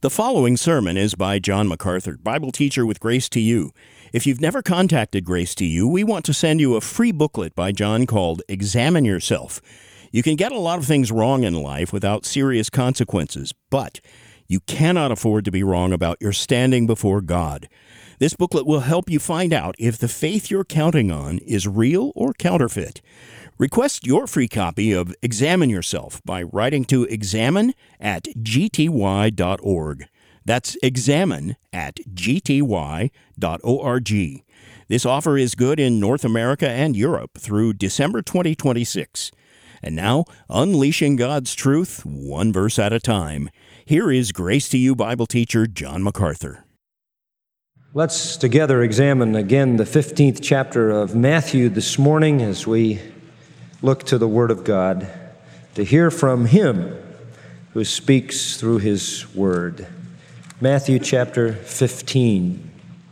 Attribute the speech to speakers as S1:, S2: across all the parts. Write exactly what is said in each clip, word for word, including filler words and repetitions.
S1: The following sermon is by John MacArthur, Bible teacher with Grace to You. If you've never contacted Grace to You, we want to send you a free booklet by John called Examine Yourself. You can get a lot of things wrong in life without serious consequences, but you cannot afford to be wrong about your standing before God. This booklet will help you find out if the faith you're counting on is real or counterfeit. Request your free copy of Examine Yourself by writing to examine at g t y dot org. That's examine at g t y dot org. This offer is good in North America and Europe through December twenty twenty-six. And now, unleashing God's truth, one verse at a time. Here is Grace to You Bible teacher John MacArthur.
S2: Let's together examine again the fifteenth chapter of Matthew this morning as we look to the Word of God to hear from Him who speaks through His Word. Matthew chapter fifteen.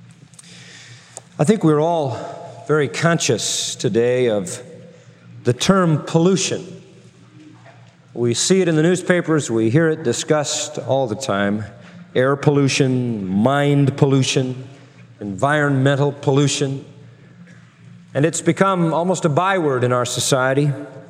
S2: I think we're all very conscious today of the term pollution. We see it in the newspapers, we hear it discussed all the time. Air pollution, mind pollution, environmental pollution. And it's become almost a byword in our society.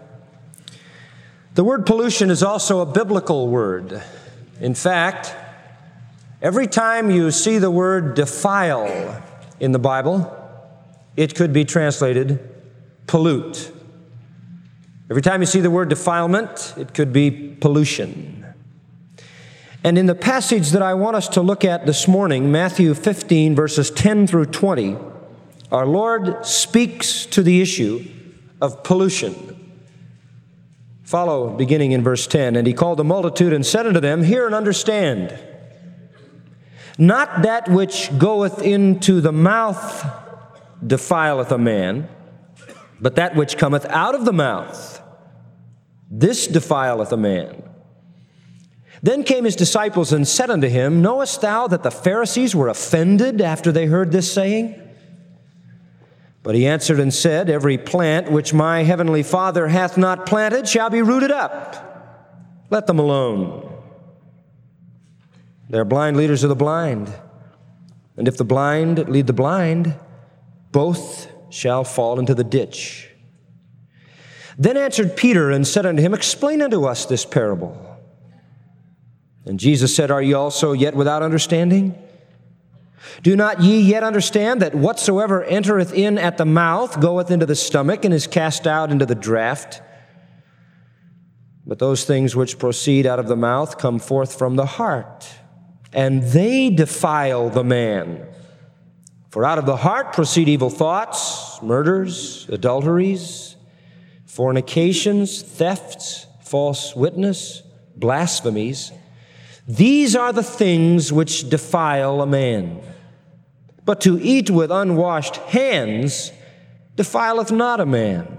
S2: The word pollution is also a biblical word. In fact, every time you see the word defile in the Bible, it could be translated pollute. Every time you see the word defilement, it could be pollution. And in the passage that I want us to look at this morning, Matthew fifteen, verses ten through twenty, our Lord speaks to the issue of pollution. Follow beginning in verse ten. And he called the multitude and said unto them, Hear and understand. Not that which goeth into the mouth defileth a man, but that which cometh out of the mouth, this defileth a man. Then came his disciples and said unto him, Knowest thou that the Pharisees were offended after they heard this saying? But he answered and said, Every plant which my heavenly Father hath not planted shall be rooted up. Let them alone. They are blind leaders of the blind. And if the blind lead the blind, both shall fall into the ditch. Then answered Peter and said unto him, Explain unto us this parable. And Jesus said, Are ye also yet without understanding? Do not ye yet understand that whatsoever entereth in at the mouth goeth into the stomach and is cast out into the draught? But those things which proceed out of the mouth come forth from the heart, and they defile the man. For out of the heart proceed evil thoughts, murders, adulteries, fornications, thefts, false witness, blasphemies. These are the things which defile a man. But to eat with unwashed hands defileth not a man.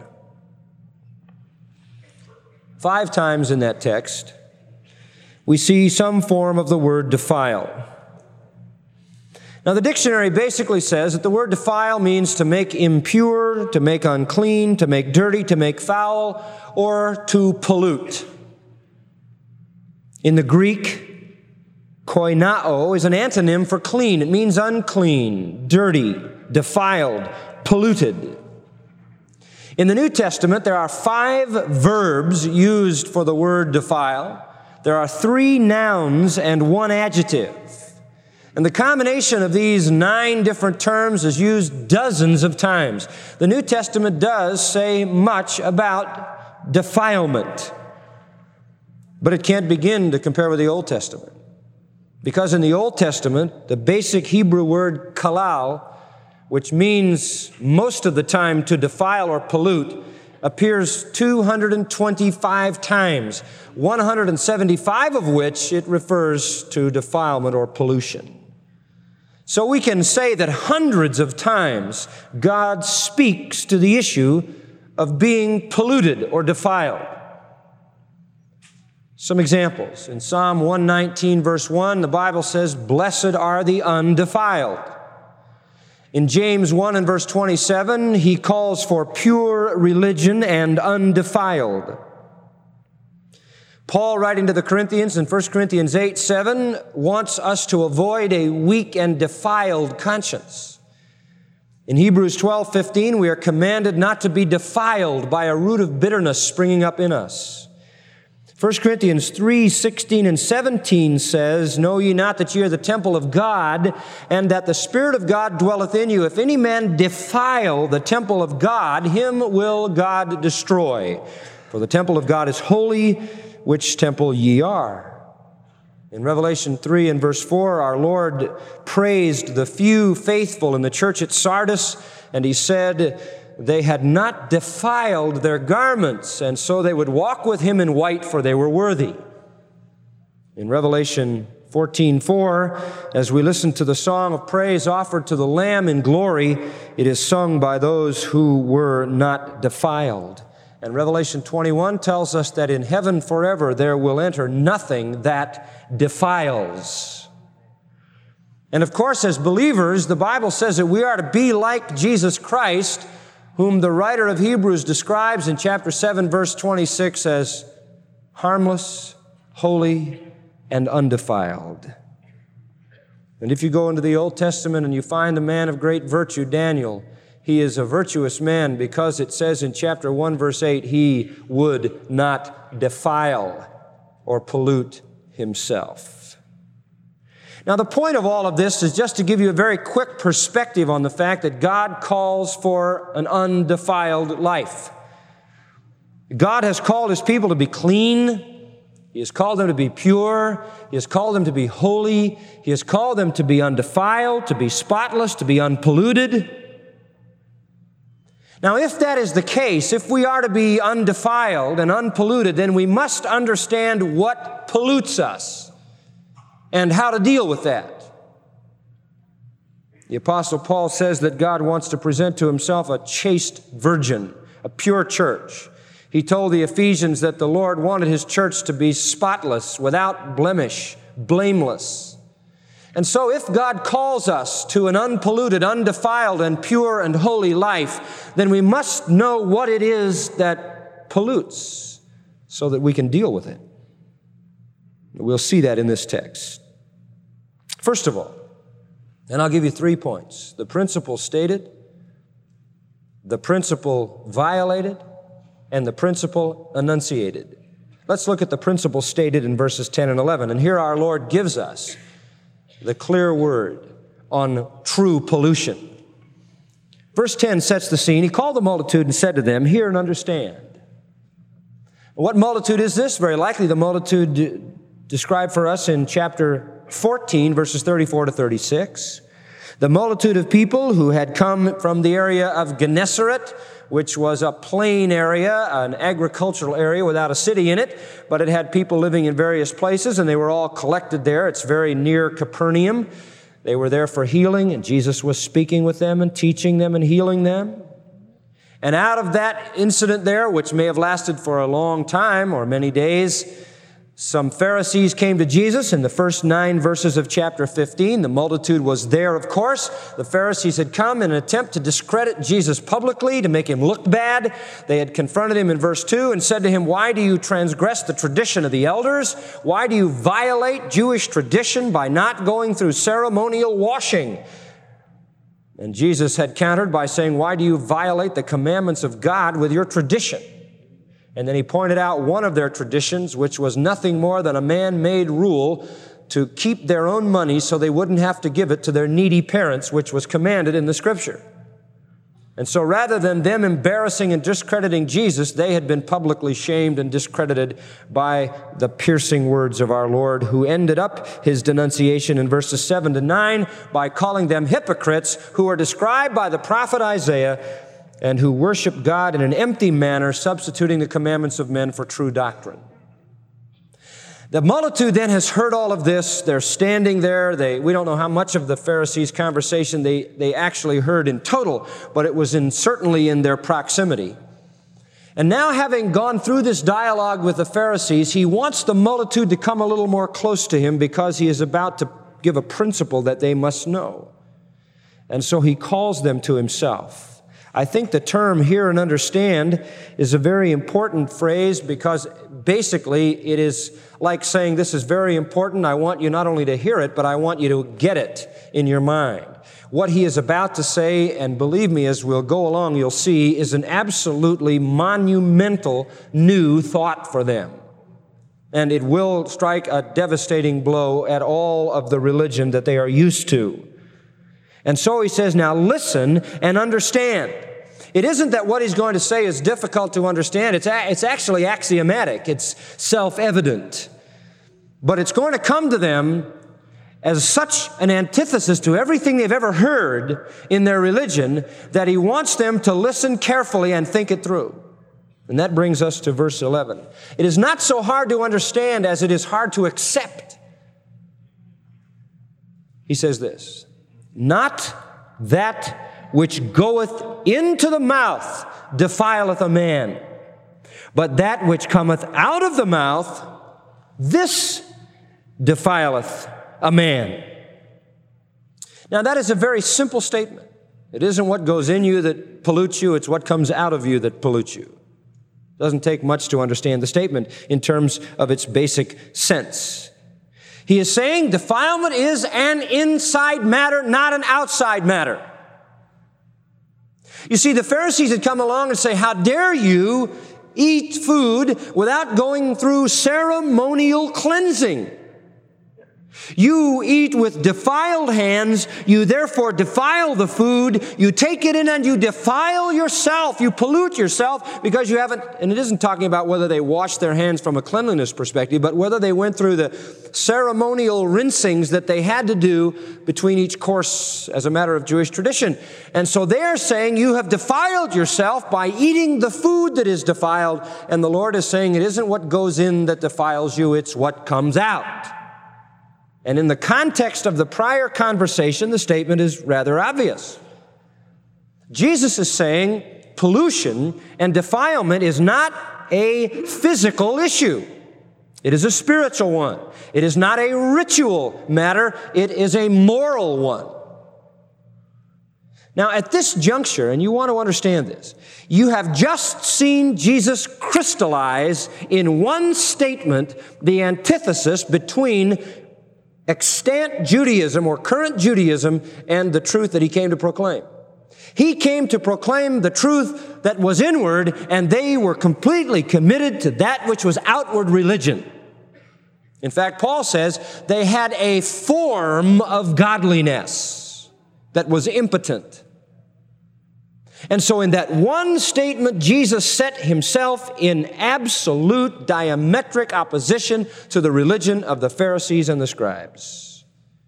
S2: Five times in that text, we see some form of the word defile. Now, the dictionary basically says that the word defile means to make impure, to make unclean, to make dirty, to make foul, or to pollute. In the Greek, koinao is an antonym for clean. It means unclean, dirty, defiled, polluted. In the New Testament, there are five verbs used for the word defile. There are three nouns and one adjective. And the combination of these nine different terms is used dozens of times. The New Testament does say much about defilement, but it can't begin to compare with the Old Testament. Because in the Old Testament, the basic Hebrew word kalal, which means most of the time to defile or pollute, appears two hundred twenty-five times, one hundred seventy-five of which it refers to defilement or pollution. So we can say that hundreds of times God speaks to the issue of being polluted or defiled. Some examples. In Psalm one nineteen, verse one, the Bible says, Blessed are the undefiled. In James one and verse twenty-seven, he calls for pure religion and undefiled. Paul, writing to the Corinthians in First Corinthians eight seven, wants us to avoid a weak and defiled conscience. In Hebrews twelve fifteen, we are commanded not to be defiled by a root of bitterness springing up in us. First Corinthians three sixteen and seventeen says, Know ye not that ye are the temple of God, and that the Spirit of God dwelleth in you? If any man defile the temple of God, him will God destroy. For the temple of God is holy, which temple ye are. In Revelation three and verse four, our Lord praised the few faithful in the church at Sardis, and he said they had not defiled their garments, and so they would walk with him in white, for they were worthy. In Revelation fourteen four, as we listen to the song of praise offered to the Lamb in glory, it is sung by those who were not defiled. And Revelation twenty-one tells us that in heaven forever there will enter nothing that defiles. And of course, as believers, the Bible says that we are to be like Jesus Christ, whom the writer of Hebrews describes in chapter seven, verse twenty-six as harmless, holy, and undefiled. And if you go into the Old Testament and you find a man of great virtue, Daniel, he is a virtuous man because it says in chapter one, verse eight, he would not defile or pollute himself. Now, the point of all of this is just to give you a very quick perspective on the fact that God calls for an undefiled life. God has called His people to be clean. He has called them to be pure. He has called them to be holy. He has called them to be undefiled, to be spotless, to be unpolluted. Now, if that is the case, if we are to be undefiled and unpolluted, then we must understand what pollutes us and how to deal with that. The Apostle Paul says that God wants to present to Himself a chaste virgin, a pure church. He told the Ephesians that the Lord wanted His church to be spotless, without blemish, blameless. And so if God calls us to an unpolluted, undefiled, and pure and holy life, then we must know what it is that pollutes so that we can deal with it. We'll see that in this text. First of all, and I'll give you three points: the principle stated, the principle violated, and the principle enunciated. Let's look at the principle stated in verses ten and eleven. And here our Lord gives us the clear word on true pollution. Verse ten sets the scene. He called the multitude and said to them, Hear and understand. What multitude is this? Very likely the multitude d- described for us in chapter fourteen, verses thirty-four to thirty-six. The multitude of people who had come from the area of Gennesaret, which was a plain area, an agricultural area without a city in it, but it had people living in various places, and they were all collected there. It's very near Capernaum. They were there for healing, and Jesus was speaking with them and teaching them and healing them. And out of that incident there, which may have lasted for a long time or many days, some Pharisees came to Jesus in the first nine verses of chapter fifteen. The multitude was there, of course. The Pharisees had come in an attempt to discredit Jesus publicly, to make him look bad. They had confronted him in verse two and said to him, Why do you transgress the tradition of the elders? Why do you violate Jewish tradition by not going through ceremonial washing? And Jesus had countered by saying, Why do you violate the commandments of God with your tradition? And then he pointed out one of their traditions, which was nothing more than a man-made rule to keep their own money so they wouldn't have to give it to their needy parents, which was commanded in the Scripture. And so rather than them embarrassing and discrediting Jesus, they had been publicly shamed and discredited by the piercing words of our Lord, who ended up his denunciation in verses seven to nine by calling them hypocrites who are described by the prophet Isaiah and who worship God in an empty manner, substituting the commandments of men for true doctrine. The multitude then has heard all of this. They're standing there. They, we don't know how much of the Pharisees' conversation they, they actually heard in total, but it was in, certainly in their proximity. And now, having gone through this dialogue with the Pharisees, he wants the multitude to come a little more close to him because he is about to give a principle that they must know. And so he calls them to himself. I think the term hear and understand is a very important phrase because basically it is like saying this is very important. I want you not only to hear it, but I want you to get it in your mind. What he is about to say, and believe me, as we'll go along, you'll see, is an absolutely monumental new thought for them. And it will strike a devastating blow at all of the religion that they are used to. And so he says, now listen and understand. It isn't that what he's going to say is difficult to understand. It's, a, it's actually axiomatic. It's self-evident. But it's going to come to them as such an antithesis to everything they've ever heard in their religion that he wants them to listen carefully and think it through. And that brings us to verse eleven. It is not so hard to understand as it is hard to accept. He says this, not that which goeth into the mouth defileth a man, but that which cometh out of the mouth, this defileth a man. Now that is a very simple statement. It isn't what goes in you that pollutes you, it's what comes out of you that pollutes you. It doesn't take much to understand the statement in terms of its basic sense. He is saying defilement is an inside matter, not an outside matter. You see, the Pharisees had come along and say, how dare you eat food without going through ceremonial cleansing? You eat with defiled hands, you therefore defile the food, you take it in and you defile yourself, you pollute yourself because you haven't, and it isn't talking about whether they washed their hands from a cleanliness perspective, but whether they went through the ceremonial rinsings that they had to do between each course as a matter of Jewish tradition. And so they're saying you have defiled yourself by eating the food that is defiled, and the Lord is saying it isn't what goes in that defiles you, it's what comes out. And in the context of the prior conversation, the statement is rather obvious. Jesus is saying pollution and defilement is not a physical issue. It is a spiritual one. It is not a ritual matter. It is a moral one. Now, at this juncture, and you want to understand this, you have just seen Jesus crystallize in one statement the antithesis between extant Judaism or current Judaism and the truth that he came to proclaim. He came to proclaim the truth that was inward, and they were completely committed to that which was outward religion. In fact, Paul says they had a form of godliness that was impotent. And so in that one statement, Jesus set himself in absolute diametric opposition to the religion of the Pharisees and the scribes.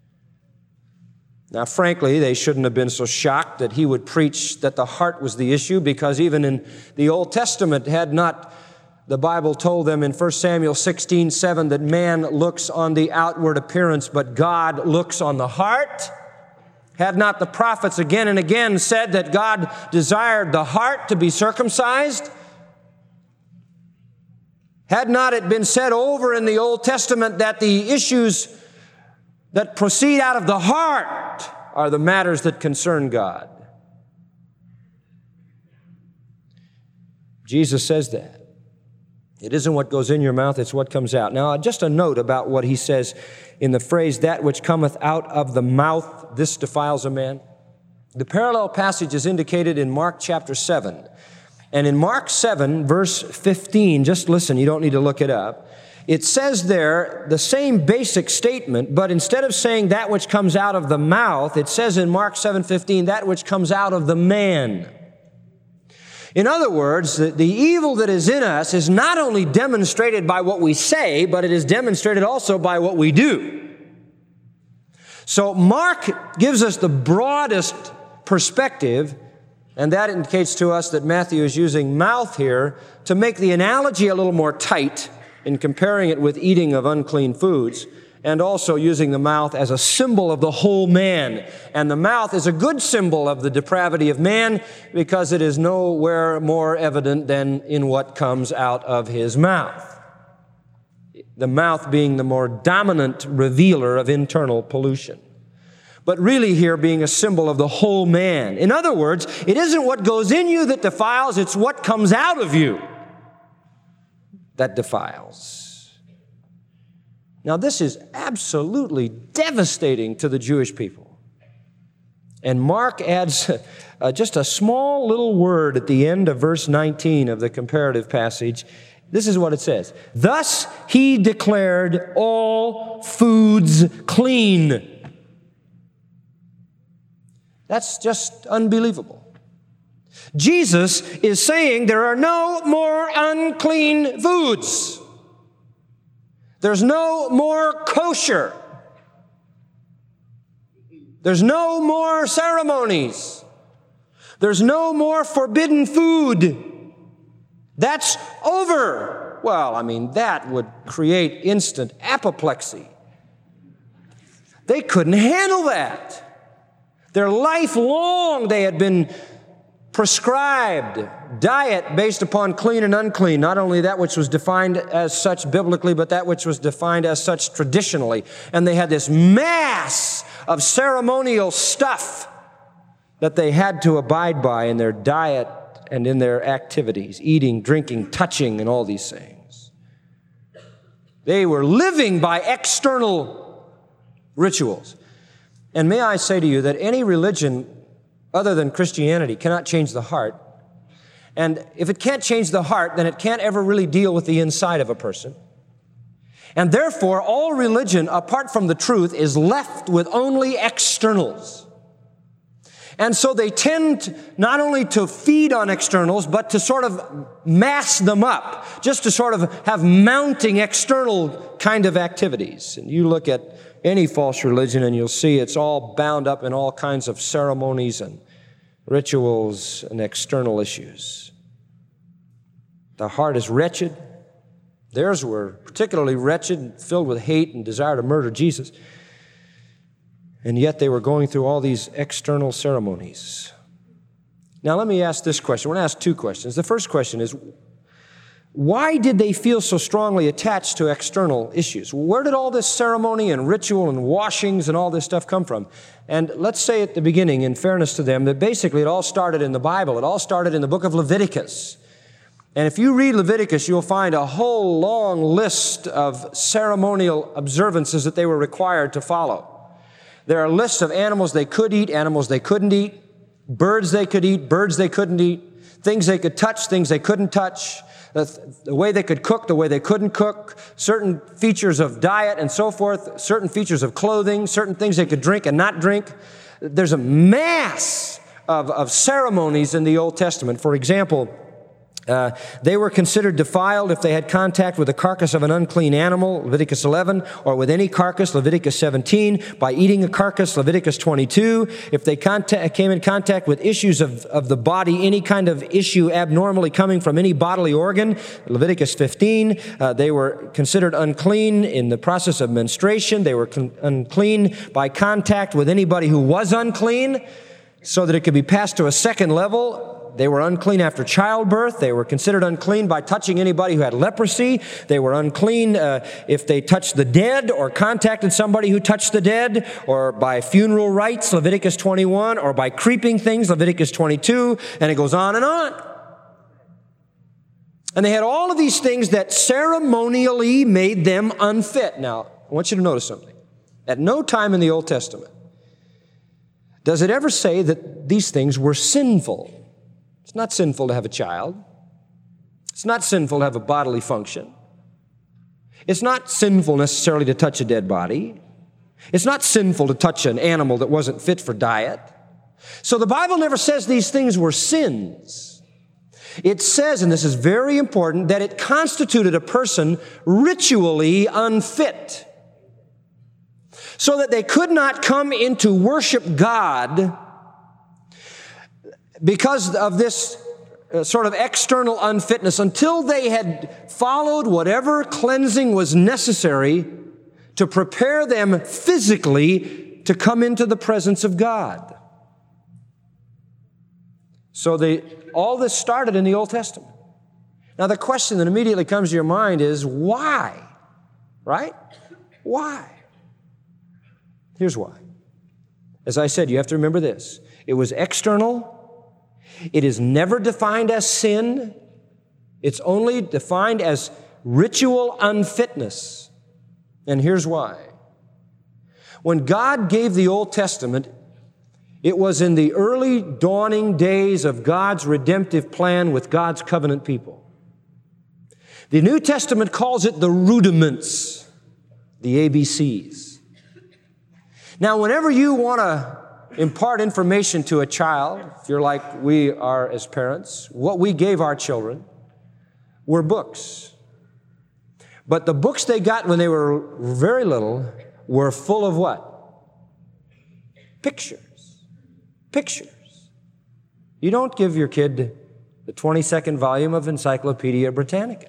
S2: Now, frankly, they shouldn't have been so shocked that he would preach that the heart was the issue, because even in the Old Testament had not the Bible told them in First Samuel sixteen seven that man looks on the outward appearance, but God looks on the heart? Had not the prophets again and again said that God desired the heart to be circumcised? Had not it been said over in the Old Testament that the issues that proceed out of the heart are the matters that concern God? Jesus says that. It isn't what goes in your mouth, it's what comes out. Now, just a note about what he says in the phrase, that which cometh out of the mouth, this defiles a man. The parallel passage is indicated in Mark chapter seven. And in Mark seven, verse fifteen, just listen, you don't need to look it up. It says there the same basic statement, but instead of saying that which comes out of the mouth, it says in Mark seven fifteen, that which comes out of the man. In other words, the, the evil that is in us is not only demonstrated by what we say, but it is demonstrated also by what we do. So Mark gives us the broadest perspective, and that indicates to us that Matthew is using mouth here to make the analogy a little more tight in comparing it with eating of unclean foods, and also using the mouth as a symbol of the whole man. And the mouth is a good symbol of the depravity of man because it is nowhere more evident than in what comes out of his mouth. The mouth being the more dominant revealer of internal pollution. but really here being a symbol of the whole man. In other words, it isn't what goes in you that defiles, it's what comes out of you that defiles. Now, this is absolutely devastating to the Jewish people. And Mark adds uh, just a small little word at the end of verse nineteen of the comparative passage. This is what it says. Thus he declared all foods clean. That's just unbelievable. Jesus is saying there are no more unclean foods. There's no more kosher. There's no more ceremonies. There's no more forbidden food. That's over. Well, I mean, that would create instant apoplexy. They couldn't handle that. Their life long, they had been prescribed diet based upon clean and unclean, not only that which was defined as such biblically, but that which was defined as such traditionally. And they had this mass of ceremonial stuff that they had to abide by in their diet and in their activities, eating, drinking, touching, and all these things. They were living by external rituals. And may I say to you that any religion other than Christianity cannot change the heart. And if it can't change the heart, then it can't ever really deal with the inside of a person. And therefore, all religion, apart from the truth, is left with only externals. And so they tend not only to feed on externals, but to sort of mass them up, just to sort of have mounting external kind of activities. And you look at any false religion and you'll see it's all bound up in all kinds of ceremonies and rituals and external issues. The heart is wretched. Theirs were particularly wretched and filled with hate and desire to murder Jesus. And yet they were going through all these external ceremonies. Now let me ask this question. We're going to ask two questions. The first question is, why did they feel so strongly attached to external issues? Where did all this ceremony and ritual and washings and all this stuff come from? And let's say at the beginning, in fairness to them, that basically it all started in the Bible. It all started in the book of Leviticus. And if you read Leviticus, you'll find a whole long list of ceremonial observances that they were required to follow. There are lists of animals they could eat, animals they couldn't eat, birds they could eat, birds they couldn't eat, things they could touch, things they couldn't touch, the, the way they could cook, the way they couldn't cook, certain features of diet and so forth, certain features of clothing, certain things they could drink and not drink. There's a mass of, of ceremonies in the Old Testament. For example, Uh, they were considered defiled if they had contact with the carcass of an unclean animal, Leviticus eleven, or with any carcass, Leviticus seventeen, by eating a carcass, Leviticus twenty-two. If they contact, came in contact with issues of, of the body, any kind of issue abnormally coming from any bodily organ, Leviticus fifteen, uh, they were considered unclean in the process of menstruation. They were con- unclean by contact with anybody who was unclean, so that it could be passed to a second level. They were unclean after childbirth. They were considered unclean by touching anybody who had leprosy. They were unclean uh, if they touched the dead or contacted somebody who touched the dead, or by funeral rites, Leviticus twenty-one, or by creeping things, Leviticus twenty-two, and it goes on and on. And they had all of these things that ceremonially made them unfit. Now, I want you to notice something. At no time in the Old Testament does it ever say that these things were sinful. It's not sinful to have a child. It's not sinful to have a bodily function. It's not sinful necessarily to touch a dead body. It's not sinful to touch an animal that wasn't fit for diet. So the Bible never says these things were sins. It says, and this is very important, that it constituted a person ritually unfit, so that they could not come into worship God because of this uh, sort of external unfitness, until they had followed whatever cleansing was necessary to prepare them physically to come into the presence of God. So they, all this started in the Old Testament. Now the question that immediately comes to your mind is, why? Right? Why? Here's why. As I said, you have to remember this. It was external. It is never defined as sin. It's only defined as ritual unfitness. And here's why. When God gave the Old Testament, it was in the early dawning days of God's redemptive plan with God's covenant people. The New Testament calls it the rudiments, the A B Cs. Now, whenever you want to impart information to a child, if you're like we are as parents, what we gave our children were books. But the books they got when they were very little were full of what? Pictures. Pictures. You don't give your kid the twenty-second volume of Encyclopedia Britannica.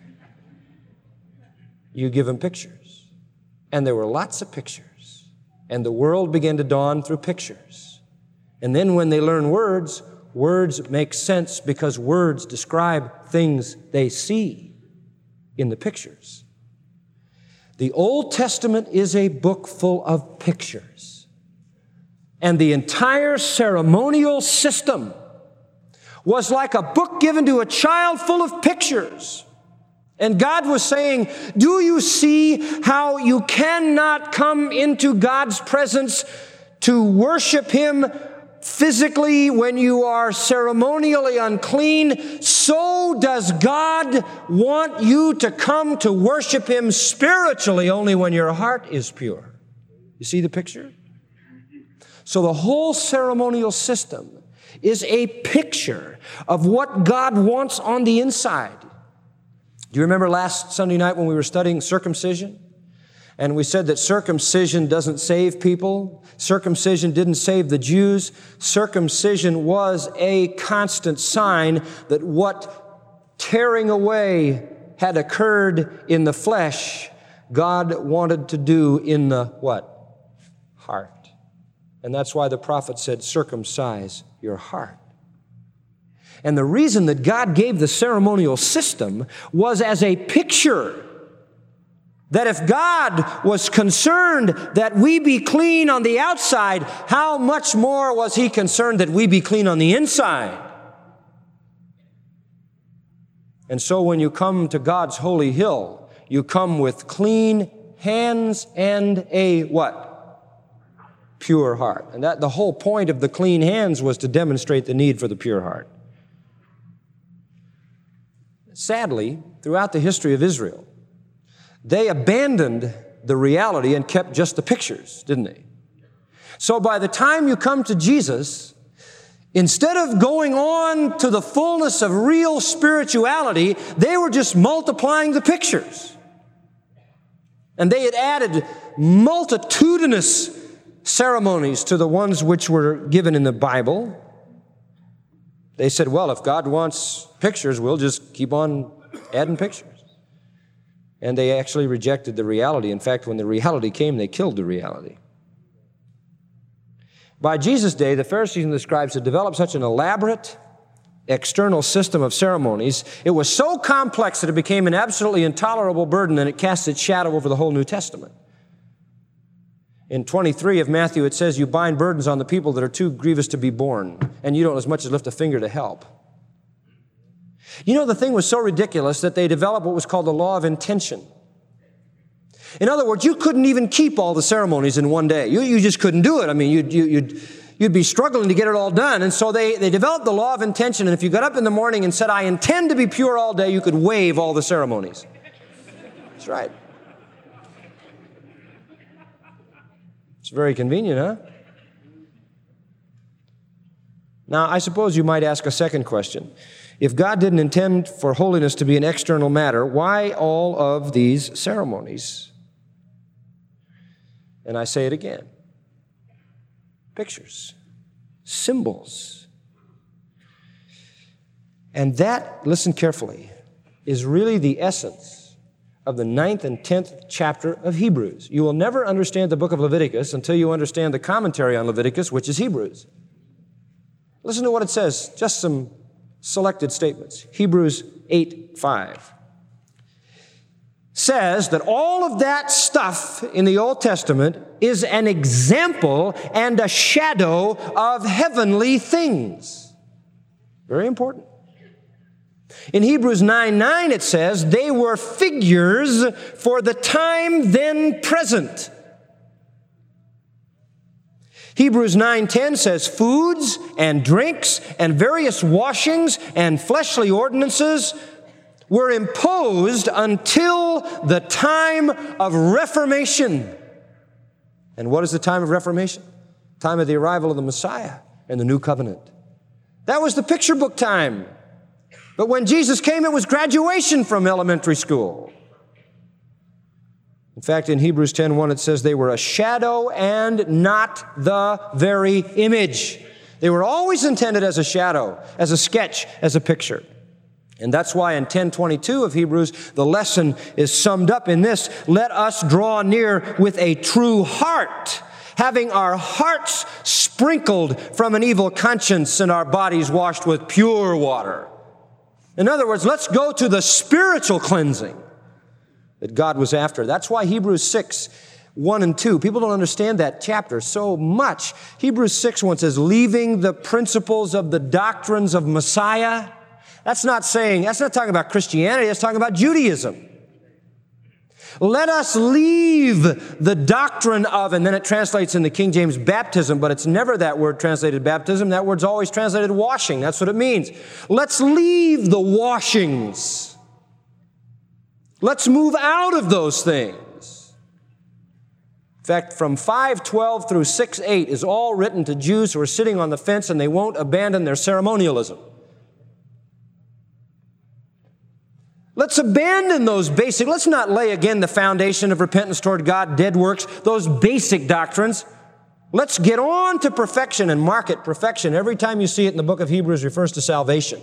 S2: You give them pictures. And there were lots of pictures. And the world began to dawn through pictures. And then when they learn words, words make sense because words describe things they see in the pictures. The Old Testament is a book full of pictures. And the entire ceremonial system was like a book given to a child full of pictures. And God was saying, do you see how you cannot come into God's presence to worship Him physically when you are ceremonially unclean? So does God want you to come to worship Him spiritually only when your heart is pure. You see the picture? So the whole ceremonial system is a picture of what God wants on the inside. Do you remember last Sunday night when we were studying circumcision? And we said that circumcision doesn't save people. Circumcision didn't save the Jews. Circumcision was a constant sign that what tearing away had occurred in the flesh, God wanted to do in the what? Heart. And that's why the prophet said, circumcise your heart. And the reason that God gave the ceremonial system was as a picture that if God was concerned that we be clean on the outside, how much more was He concerned that we be clean on the inside? And so when you come to God's holy hill, you come with clean hands and a what? Pure heart. And that the whole point of the clean hands was to demonstrate the need for the pure heart. Sadly, throughout the history of Israel, they abandoned the reality and kept just the pictures, didn't they? So by the time you come to Jesus, instead of going on to the fullness of real spirituality, they were just multiplying the pictures. And they had added multitudinous ceremonies to the ones which were given in the Bible. They said, well, if God wants pictures, we'll just keep on adding pictures. And they actually rejected the reality. In fact, when the reality came, they killed the reality. By Jesus' day, the Pharisees and the scribes had developed such an elaborate external system of ceremonies. It was so complex that it became an absolutely intolerable burden, and it cast its shadow over the whole New Testament. In twenty-three of Matthew, it says, you bind burdens on the people that are too grievous to be borne, and you don't as much as lift a finger to help. You know, the thing was so ridiculous that they developed what was called the law of intention. In other words, you couldn't even keep all the ceremonies in one day. You, you just couldn't do it. I mean, you'd, you, you'd, you'd be struggling to get it all done. And so they, they developed the law of intention, and if you got up in the morning and said, I intend to be pure all day, you could waive all the ceremonies. That's right. It's very convenient, huh? Now, I suppose you might ask a second question. If God didn't intend for holiness to be an external matter, why all of these ceremonies? And I say it again. Pictures, symbols. And that, listen carefully, is really the essence of the ninth and tenth chapter of Hebrews. You will never understand the book of Leviticus until you understand the commentary on Leviticus, which is Hebrews. Listen to what it says, just some selected statements. Hebrews eight five. says that all of that stuff in the Old Testament is an example and a shadow of heavenly things. Very important. In Hebrews nine nine it says, they were figures for the time then present. Hebrews nine ten says, foods and drinks and various washings and fleshly ordinances were imposed until the time of Reformation. And what is the time of Reformation? Time of the arrival of the Messiah and the new covenant. That was the picture book time. But when Jesus came, it was graduation from elementary school. In fact, in Hebrews ten one, it says they were a shadow and not the very image. They were always intended as a shadow, as a sketch, as a picture. And that's why in ten twenty-two of Hebrews, the lesson is summed up in this: let us draw near with a true heart, having our hearts sprinkled from an evil conscience and our bodies washed with pure water. In other words, let's go to the spiritual cleansing that God was after. That's why Hebrews six, one and two, people don't understand that chapter so much. Hebrews six one says, leaving the principles of the doctrines of Messiah. That's not saying, that's not talking about Christianity, that's talking about Judaism. Let us leave the doctrine of, and then it translates in the King James baptism, but it's never that word translated baptism. That word's always translated washing. That's what it means. Let's leave the washings. Let's move out of those things. In fact, from five twelve through six eight is all written to Jews who are sitting on the fence and they won't abandon their ceremonialism. Let's abandon those basic, let's not lay again the foundation of repentance toward God, dead works, those basic doctrines. Let's get on to perfection and market perfection. Every time you see it in the book of Hebrews, it refers to salvation.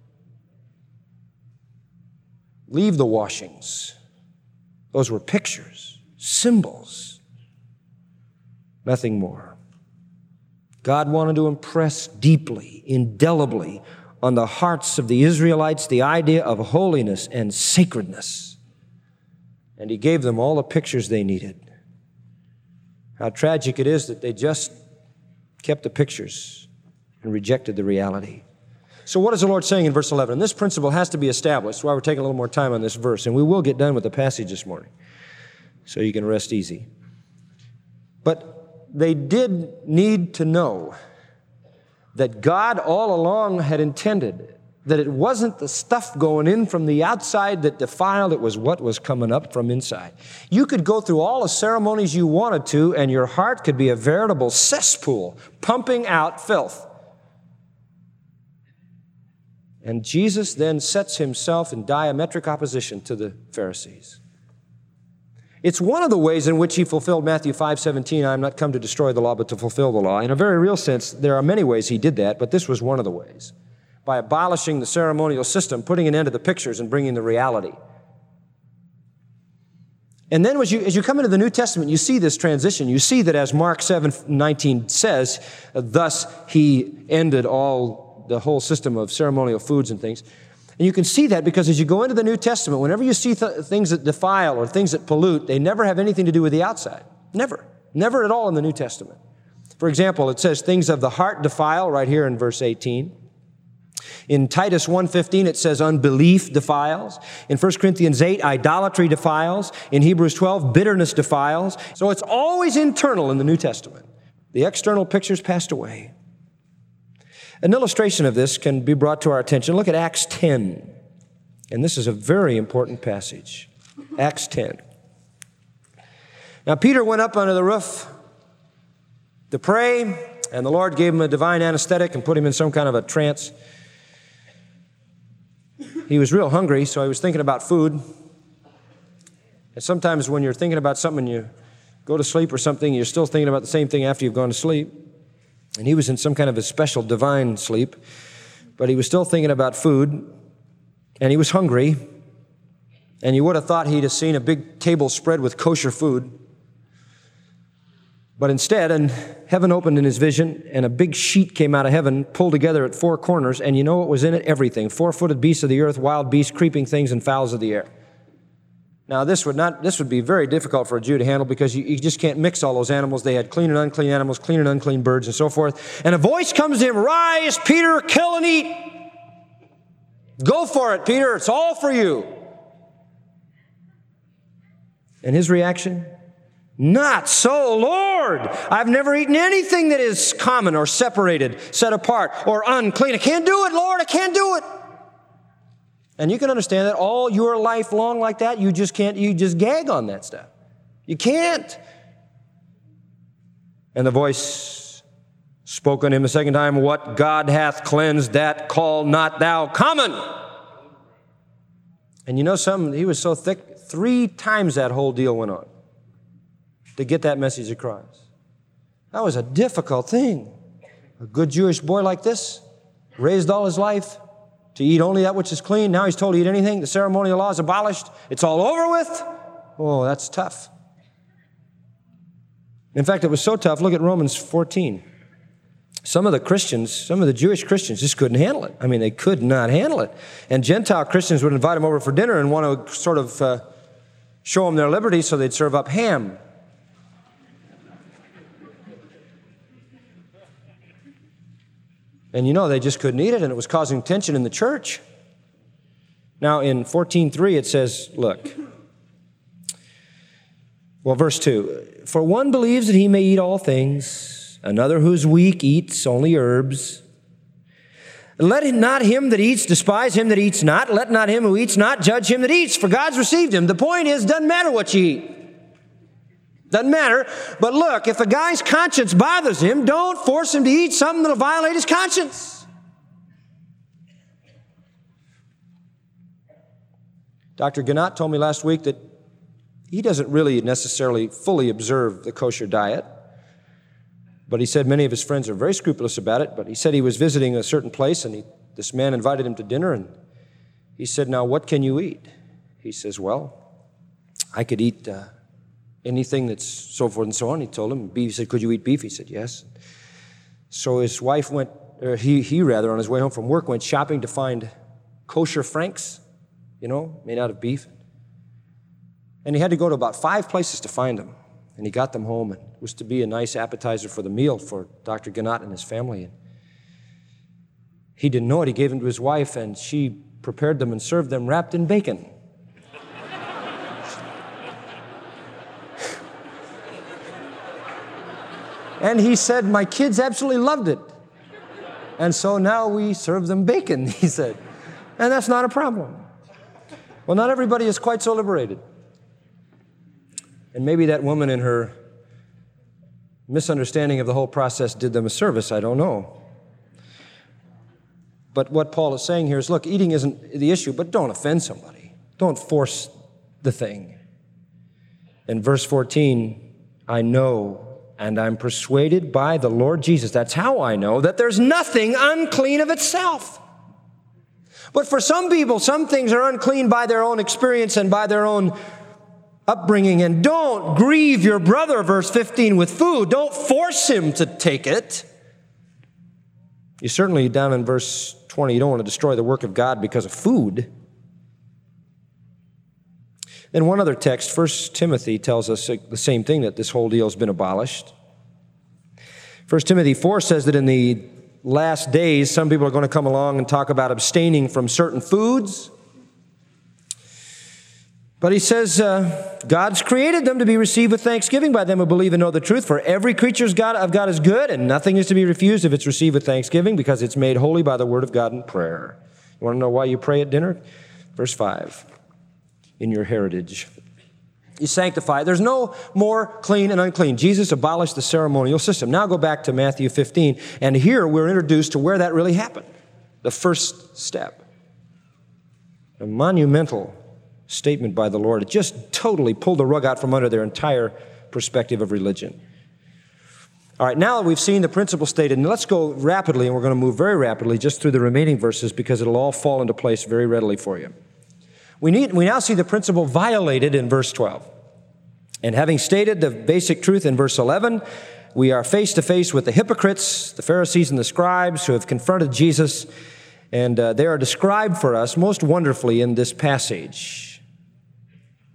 S2: Leave the washings. Those were pictures, symbols, nothing more. God wanted to impress deeply, indelibly on the hearts of the Israelites the idea of holiness and sacredness. And He gave them all the pictures they needed. How tragic it is that they just kept the pictures and rejected the reality. So what is the Lord saying in verse eleven? And this principle has to be established. That's why we're taking a little more time on this verse. And we will get done with the passage this morning, so you can rest easy. But they did need to know that God all along had intended that it wasn't the stuff going in from the outside that defiled, it was what was coming up from inside. You could go through all the ceremonies you wanted to, and your heart could be a veritable cesspool, pumping out filth. And Jesus then sets Himself in diametric opposition to the Pharisees. It's one of the ways in which He fulfilled Matthew five seventeen, I am not come to destroy the law, but to fulfill the law. In a very real sense, there are many ways He did that, but this was one of the ways. By abolishing the ceremonial system, putting an end to the pictures, and bringing the reality. And then as you, as you come into the New Testament, you see this transition. You see that as Mark seven nineteen says, thus He ended all, the whole system of ceremonial foods and things. And you can see that because as you go into the New Testament, whenever you see th- things that defile or things that pollute, they never have anything to do with the outside. Never. Never at all in the New Testament. For example, it says things of the heart defile right here in verse eighteen. In Titus one fifteen, it says unbelief defiles. In First Corinthians eight, idolatry defiles. In Hebrews twelve, bitterness defiles. So it's always internal in the New Testament. The external pictures passed away. An illustration of this can be brought to our attention. Look at Acts ten. And this is a very important passage. Acts ten. Now, Peter went up onto the roof to pray, and the Lord gave him a divine anesthetic and put him in some kind of a trance. He was real hungry, so he was thinking about food. And sometimes when you're thinking about something, you go to sleep or something, you're still thinking about the same thing after you've gone to sleep. And he was in some kind of a special divine sleep, but he was still thinking about food, and he was hungry, and you would have thought he'd have seen a big table spread with kosher food. But instead, and heaven opened in his vision, and a big sheet came out of heaven, pulled together at four corners, and you know what was in it? Everything. Four-footed beasts of the earth, wild beasts, creeping things, and fowls of the air. Now, this would not, this would be very difficult for a Jew to handle because you, you just can't mix all those animals. They had clean and unclean animals, clean and unclean birds, and so forth. And a voice comes to him, "Rise, Peter, kill and eat. Go for it, Peter. It's all for you." And his reaction? "Not so, Lord. I've never eaten anything that is common or separated, set apart, or unclean. I can't do it, Lord. I can't do it." And you can understand that all your life long like that, you just can't, you just gag on that stuff. You can't. And the voice spoke unto him a second time, "What God hath cleansed, that call not thou common." And you know something? He was so thick, three times that whole deal went on to get that message across. That was a difficult thing. A good Jewish boy like this, raised all his life to eat only that which is clean. Now he's told to eat anything. The ceremonial law is abolished. It's all over with. Oh, that's tough. In fact, it was so tough. Look at Romans fourteen. Some of the Christians, some of the Jewish Christians just couldn't handle it. I mean, they could not handle it. And Gentile Christians would invite them over for dinner and want to sort of uh, show them their liberty, so they'd serve up ham. And you know, they just couldn't eat it, and it was causing tension in the church. Now, in fourteen three, it says, look, well, verse two, "For one believes that he may eat all things, another who is weak eats only herbs. Let not him that eats despise him that eats not. Let not him who eats not judge him that eats, for God's received him." The point is, doesn't matter what you eat. Doesn't matter. But look, if a guy's conscience bothers him, don't force him to eat something that'll violate his conscience. Doctor Gannat told me last week that he doesn't really necessarily fully observe the kosher diet. But he said many of his friends are very scrupulous about it. But he said he was visiting a certain place, and he, this man invited him to dinner, and he said, "Now, what can you eat?" He says, "Well, I could eat uh, anything that's so forth and so on." He told him. Beef. He said, "Could you eat beef?" He said, "Yes." So his wife went, or he, he rather, on his way home from work, went shopping to find kosher franks, you know, made out of beef. And he had to go to about five places to find them. And he got them home, and it was to be a nice appetizer for the meal for Doctor Gannat and his family. And he didn't know it. He gave them to his wife, and she prepared them and served them wrapped in bacon. And he said, "My kids absolutely loved it. And so now we serve them bacon," he said. And that's not a problem. Well, not everybody is quite so liberated. And maybe that woman in her misunderstanding of the whole process did them a service. I don't know. But what Paul is saying here is, look, eating isn't the issue, but don't offend somebody. Don't force the thing. In verse fourteen, "I know and I'm persuaded by the Lord Jesus." That's how I know that there's nothing unclean of itself. But for some people, some things are unclean by their own experience and by their own upbringing. And don't grieve your brother, verse fifteen, with food. Don't force him to take it. You certainly, down in verse twenty, you don't want to destroy the work of God because of food. Then one other text, First Timothy, tells us the same thing, that this whole deal has been abolished. First Timothy four says that in the last days, some people are going to come along and talk about abstaining from certain foods. But he says, uh, God's created them to be received with thanksgiving by them who believe and know the truth. For every creature of God is good, and nothing is to be refused if it's received with thanksgiving, because it's made holy by the word of God in prayer. You want to know why you pray at dinner? Verse five. In your heritage, you sanctify. There's no more clean and unclean. Jesus abolished the ceremonial system. Now go back to Matthew fifteen, and here we're introduced to where that really happened. The first step. A monumental statement by the Lord. It just totally pulled the rug out from under their entire perspective of religion. All right, now that we've seen the principle stated, and let's go rapidly, and we're going to move very rapidly just through the remaining verses because it'll all fall into place very readily for you. We need, we now see the principle violated in verse twelve. And having stated the basic truth in verse eleven, we are face to face with the hypocrites, the Pharisees and the scribes who have confronted Jesus, and uh, they are described for us most wonderfully in this passage.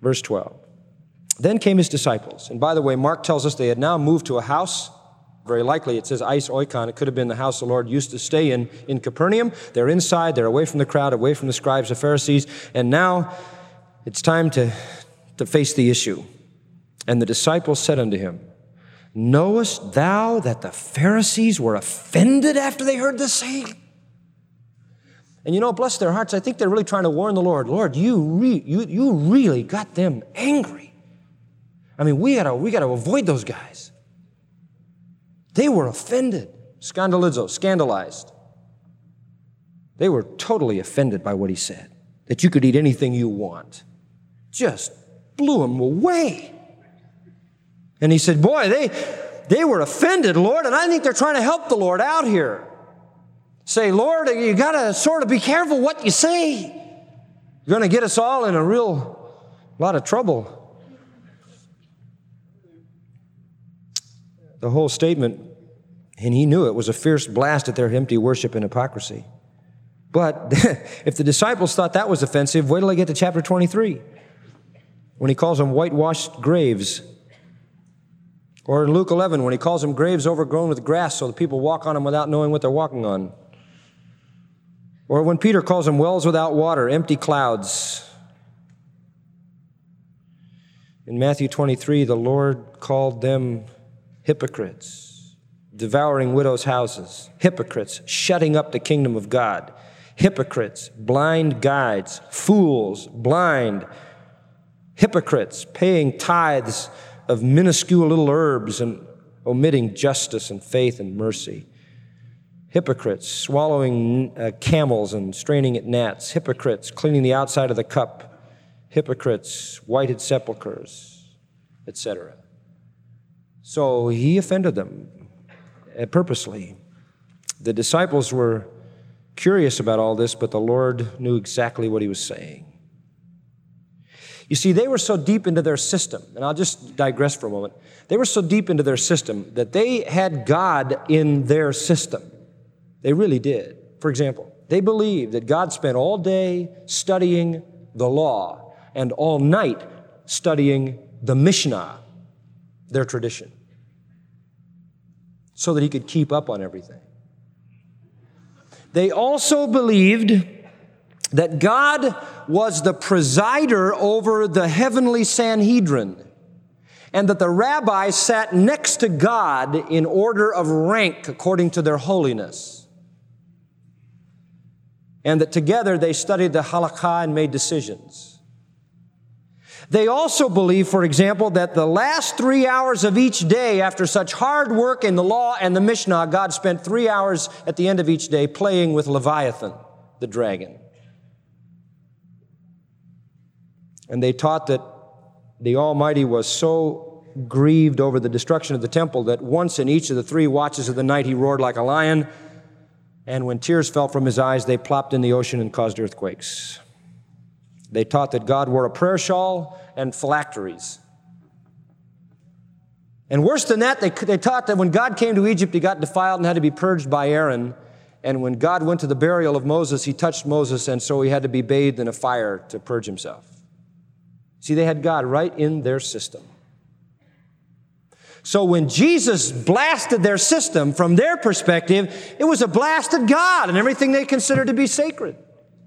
S2: Verse twelve. Then came his disciples. And by the way, Mark tells us they had now moved to a house. Very likely, it says Eis Oikon. It could have been the house the Lord used to stay in in Capernaum. They're inside. They're away from the crowd, away from the scribes, the Pharisees. And now it's time to, to face the issue. And the disciples said unto him, knowest thou that the Pharisees were offended after they heard this saying? And you know, bless their hearts, I think they're really trying to warn the Lord. Lord, you, re- you, you really got them angry. I mean, we gotta, we gotta avoid those guys. They were offended. Scandalizo, scandalized. They were totally offended by what he said, that you could eat anything you want. Just blew them away. And he said, boy, they, they were offended, Lord, and I think they're trying to help the Lord out here. Say, Lord, you got to sort of be careful what you say. You're going to get us all in a real lot of trouble. The whole statement, and he knew it, was a fierce blast at their empty worship and hypocrisy. But if the disciples thought that was offensive, wait till they get to chapter twenty-three, when he calls them whitewashed graves. Or in Luke eleven, when he calls them graves overgrown with grass so the people walk on them without knowing what they're walking on. Or when Peter calls them wells without water, empty clouds. In Matthew twenty-three, the Lord called them hypocrites, devouring widows' houses, hypocrites, shutting up the kingdom of God, hypocrites, blind guides, fools, blind, hypocrites, paying tithes of minuscule little herbs and omitting justice and faith and mercy. Hypocrites, swallowing uh, camels and straining at gnats. Hypocrites, cleaning the outside of the cup. Hypocrites, whited sepulchres, et cetera. So he offended them uh, purposely. The disciples were curious about all this, but the Lord knew exactly what he was saying. You see, they were so deep into their system, and I'll just digress for a moment. They were so deep into their system that they had God in their system. They really did. For example, they believed that God spent all day studying the law and all night studying the Mishnah, their tradition, so that he could keep up on everything. They also believed that God was the presider over the heavenly Sanhedrin, and that the rabbis sat next to God in order of rank according to their holiness, and that together they studied the halakha and made decisions. They also believe, for example, that the last three hours of each day, after such hard work in the law and the Mishnah, God spent three hours at the end of each day playing with Leviathan, the dragon. And they taught that the Almighty was so grieved over the destruction of the temple that once in each of the three watches of the night he roared like a lion, and when tears fell from his eyes, they plopped in the ocean and caused earthquakes. They taught that God wore a prayer shawl and phylacteries. And worse than that, they, they taught that when God came to Egypt, he got defiled and had to be purged by Aaron. And when God went to the burial of Moses, he touched Moses, and so he had to be bathed in a fire to purge himself. See, they had God right in their system. So when Jesus blasted their system, from their perspective, it was a blast at God and everything they considered to be sacred.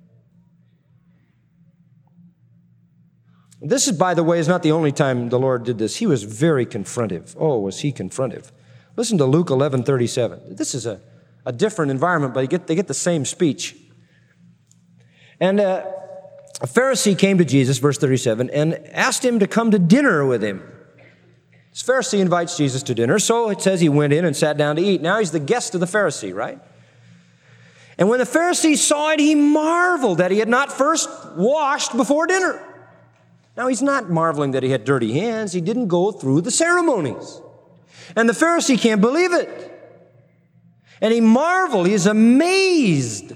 S2: This is, by the way, is not the only time the Lord did this. He was very confrontive. Oh, was he confrontive. Listen to Luke eleven thirty-seven. This is a, a different environment, but they get, they get the same speech. And uh, a Pharisee came to Jesus, verse thirty-seven, and asked him to come to dinner with him. This Pharisee invites Jesus to dinner, so it says he went in and sat down to eat. Now he's the guest of the Pharisee, right? And when the Pharisee saw it, he marveled that he had not first washed before dinner. Now, he's not marveling that he had dirty hands. He didn't go through the ceremonies. And the Pharisee can't believe it. And he marveled. He is amazed.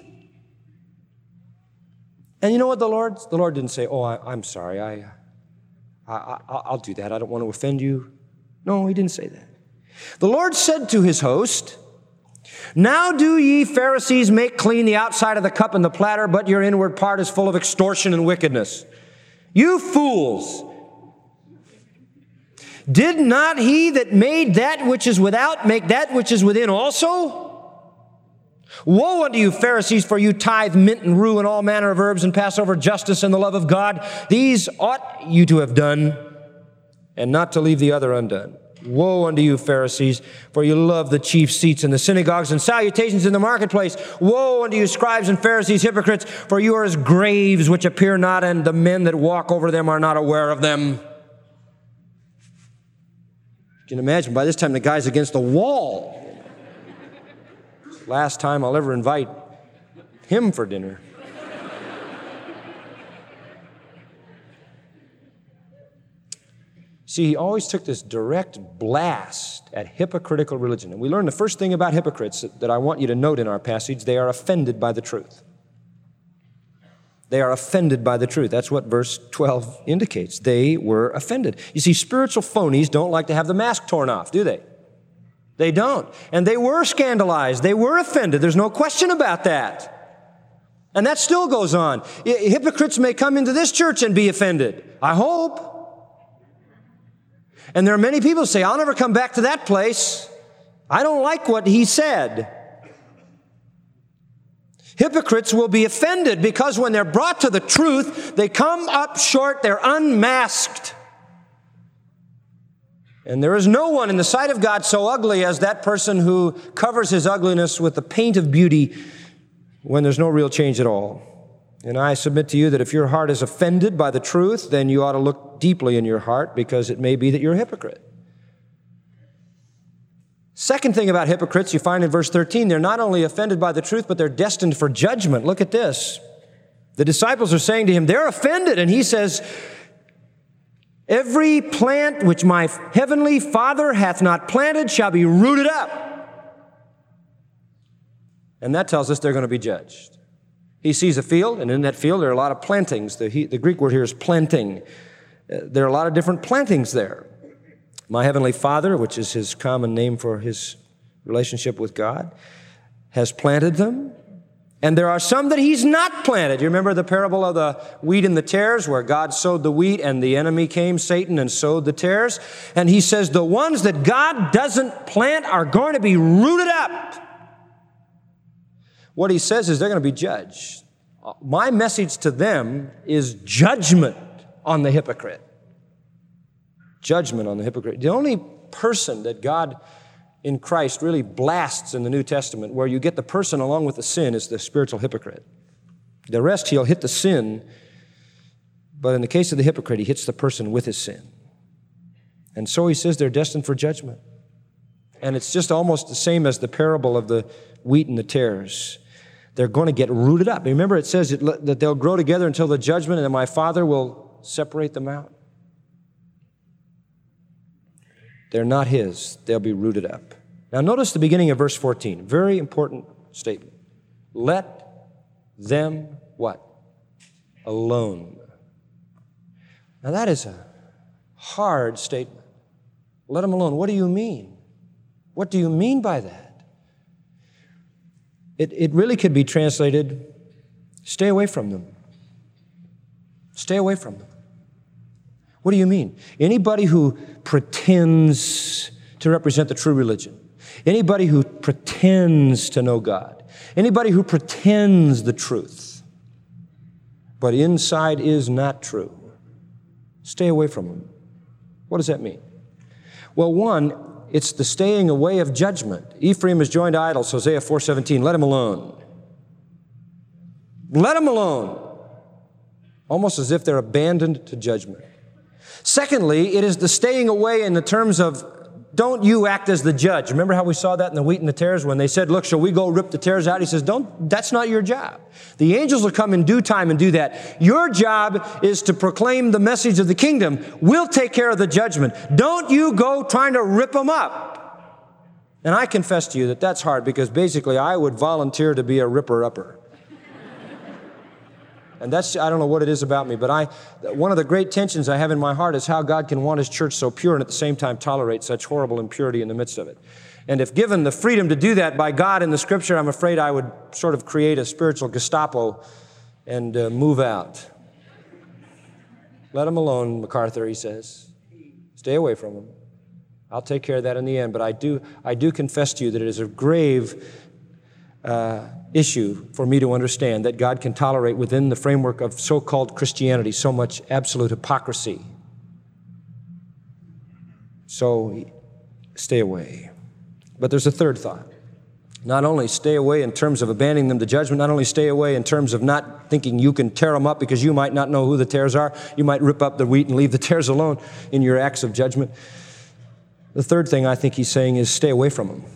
S2: And you know what the Lord? The Lord didn't say, oh, I, I'm sorry. I, I, I, I'll do that. I don't want to offend you. No, he didn't say that. The Lord said to his host, now do ye Pharisees make clean the outside of the cup and the platter, but your inward part is full of extortion and wickedness. You fools, Did not he that made that which is without make that which is within also? Woe unto you, Pharisees, for you tithe mint and rue and all manner of herbs and pass over justice and the love of God. These ought you to have done, and not to leave the other undone. Woe unto you, Pharisees, for you love the chief seats in the synagogues and salutations in the marketplace. Woe unto you, scribes and Pharisees, hypocrites, for you are as graves which appear not, and the men that walk over them are not aware of them. You can imagine, by this time the guy's against the wall. Last time I'll ever invite him for dinner. See, he always took this direct blast at hypocritical religion. And we learn the first thing about hypocrites that, that I want you to note in our passage: they are offended by the truth. They are offended by the truth. That's what verse twelve indicates. They were offended. You see, spiritual phonies don't like to have the mask torn off, do they? They don't. And they were scandalized. They were offended. There's no question about that. And that still goes on. Hypocrites may come into this church and be offended. I hope. And there are many people who say, I'll never come back to that place. I don't like what he said. Hypocrites will be offended because when they're brought to the truth, they come up short. They're unmasked. And there is no one in the sight of God so ugly as that person who covers his ugliness with the paint of beauty when there's no real change at all. And I submit to you that if your heart is offended by the truth, then you ought to look deeply in your heart, because it may be that you're a hypocrite. Second thing about hypocrites, you find in verse thirteen, they're not only offended by the truth, but they're destined for judgment. Look at this. The disciples are saying to him, they're offended, and he says, every plant which my heavenly Father hath not planted shall be rooted up. And that tells us they're going to be judged. He sees a field, and in that field there are a lot of plantings. The, he, the Greek word here is planting. Uh, there are a lot of different plantings there. My heavenly Father, which is his common name for his relationship with God, has planted them. And there are some that he's not planted. You remember the parable of the wheat and the tares, where God sowed the wheat and the enemy came, Satan, and sowed the tares. And he says the ones that God doesn't plant are going to be rooted up. What he says is they're going to be judged. My message to them is judgment on the hypocrite. Judgment on the hypocrite. The only person that God in Christ really blasts in the New Testament, where you get the person along with the sin, is the spiritual hypocrite. The rest, he'll hit the sin, but in the case of the hypocrite, he hits the person with his sin. And so he says they're destined for judgment. And it's just almost the same as the parable of the wheat and the tares. They're going to get rooted up. Remember, it says that they'll grow together until the judgment, and then my Father will separate them out. They're not his. They'll be rooted up. Now notice the beginning of verse fourteen. Very important statement. Let them what? Alone. Now that is a hard statement. Let them alone. What do you mean? What do you mean by that? It, it really could be translated, stay away from them. Stay away from them. What do you mean? Anybody who pretends to represent the true religion, anybody who pretends to know God, anybody who pretends the truth, but inside is not true, stay away from them. What does that mean? Well, one, it's the staying away of judgment. Ephraim has joined idols, Hosea four seventeen. Let him alone. Let him alone. Almost as if they're abandoned to judgment. Secondly, it is the staying away in the terms of, don't you act as the judge. Remember how we saw that in the wheat and the tares when they said, look, shall we go rip the tares out? He says, don't, that's not your job. The angels will come in due time and do that. Your job is to proclaim the message of the kingdom. We'll take care of the judgment. Don't you go trying to rip them up. And I confess to you that that's hard, because basically I would volunteer to be a ripper-upper. And that's, I don't know what it is about me, but I, one of the great tensions I have in my heart is how God can want his church so pure and at the same time tolerate such horrible impurity in the midst of it. And if given the freedom to do that by God in the Scripture, I'm afraid I would sort of create a spiritual Gestapo and uh, move out. Let him alone, MacArthur, he says. Stay away from them. I'll take care of that in the end, but I do, I do confess to you that it is a grave uh, issue for me to understand that God can tolerate within the framework of so-called Christianity so much absolute hypocrisy. So stay away. But there's a third thought. Not only stay away in terms of abandoning them to judgment, not only stay away in terms of not thinking you can tear them up because you might not know who the tares are. You might rip up the wheat and leave the tares alone in your acts of judgment. The third thing I think he's saying is stay away from them.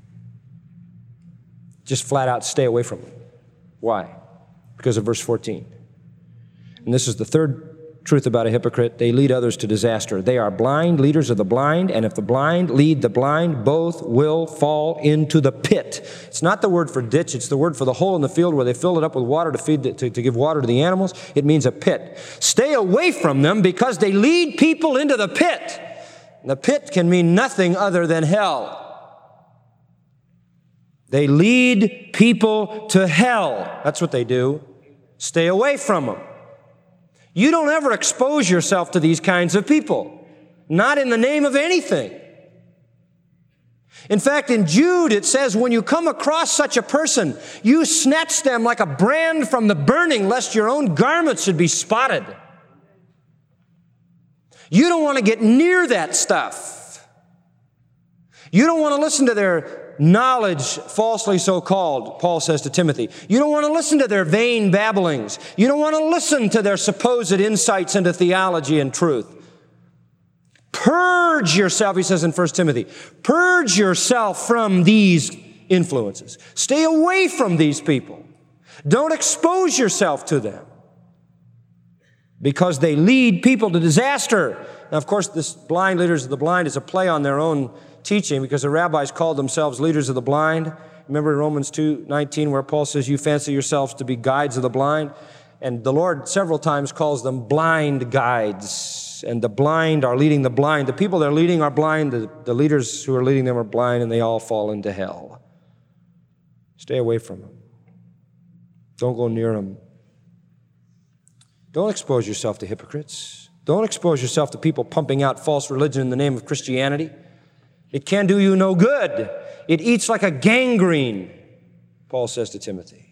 S2: Just flat out stay away from them. Why? Because of verse fourteen. And this is the third truth about a hypocrite. They lead others to disaster. They are blind leaders of the blind, and if the blind lead the blind, both will fall into the pit. It's not the word for ditch, it's the word for the hole in the field where they filled it up with water to feed the, to, to give water to the animals. It means a pit. Stay away from them because they lead people into the pit. And the pit can mean nothing other than hell. They lead people to hell. That's what they do. Stay away from them. You don't ever expose yourself to these kinds of people, not in the name of anything. In fact, in Jude, it says, when you come across such a person, you snatch them like a brand from the burning, lest your own garments should be spotted. You don't want to get near that stuff. You don't want to listen to their knowledge, falsely so called, Paul says to Timothy. You don't want to listen to their vain babblings. You don't want to listen to their supposed insights into theology and truth. Purge yourself, he says in First Timothy. Purge yourself from these influences. Stay away from these people. Don't expose yourself to them because they lead people to disaster. Now, of course, this blind leaders of the blind is a play on their own teaching because the rabbis called themselves leaders of the blind. Remember in Romans two nineteen where Paul says, you fancy yourselves to be guides of the blind? And the Lord several times calls them blind guides. And the blind are leading the blind. The people they're leading are blind. The, the leaders who are leading them are blind, and they all fall into hell. Stay away from them. Don't go near them. Don't expose yourself to hypocrites. Don't expose yourself to people pumping out false religion in the name of Christianity. It can do you no good. It eats like a gangrene, Paul says to Timothy.